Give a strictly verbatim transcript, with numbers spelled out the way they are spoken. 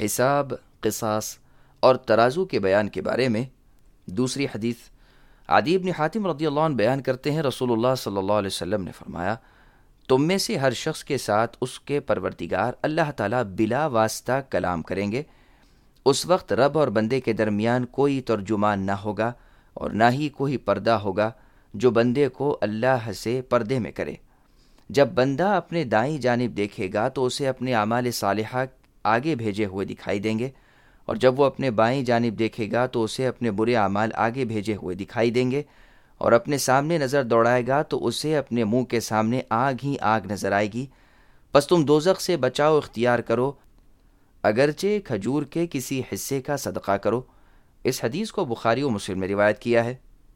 हिसाब, क़िसास और तराजू के बयान के बारे में। दूसरी हदीस अदी इब्न हातिम रज़ियल्लाहु अन्हु बयान करते हैं, रसूलुल्लाह सल्लल्लाहु अलैहि वसल्लम ने फरमाया, तुम में से हर शख्स के साथ उसके परवरदिगार अल्लाह ताला बिला वास्ता कलाम करेंगे। उस वक्त रब और बंदे के दरमियान कोई तर्जुमान ना होगा और ना ही कोई पर्दा होगा जो बंदे को अल्लाह से पर्दे में करे। जब बंदा अपने दाईं जानिब देखेगा तो उसे अपने अमाल सालिहा आगे भेजे हुए दिखाई देंगे, और जब वो अपने बाईं जानिब देखेगा तो उसे अपने बुरे अमाल आगे भेजे हुए दिखाई देंगे, और अपने सामने नज़र दौड़ाएगा तो उसे अपने मुंह के सामने आग ही आग नजर आएगी। बस तुम दोज़ख से बचाव इख्तियार करो, अगरचे खजूर के किसी हिस्से का सदका करो। इस हदीस को बुखारी और मुस्लिम ने रिवायत किया है।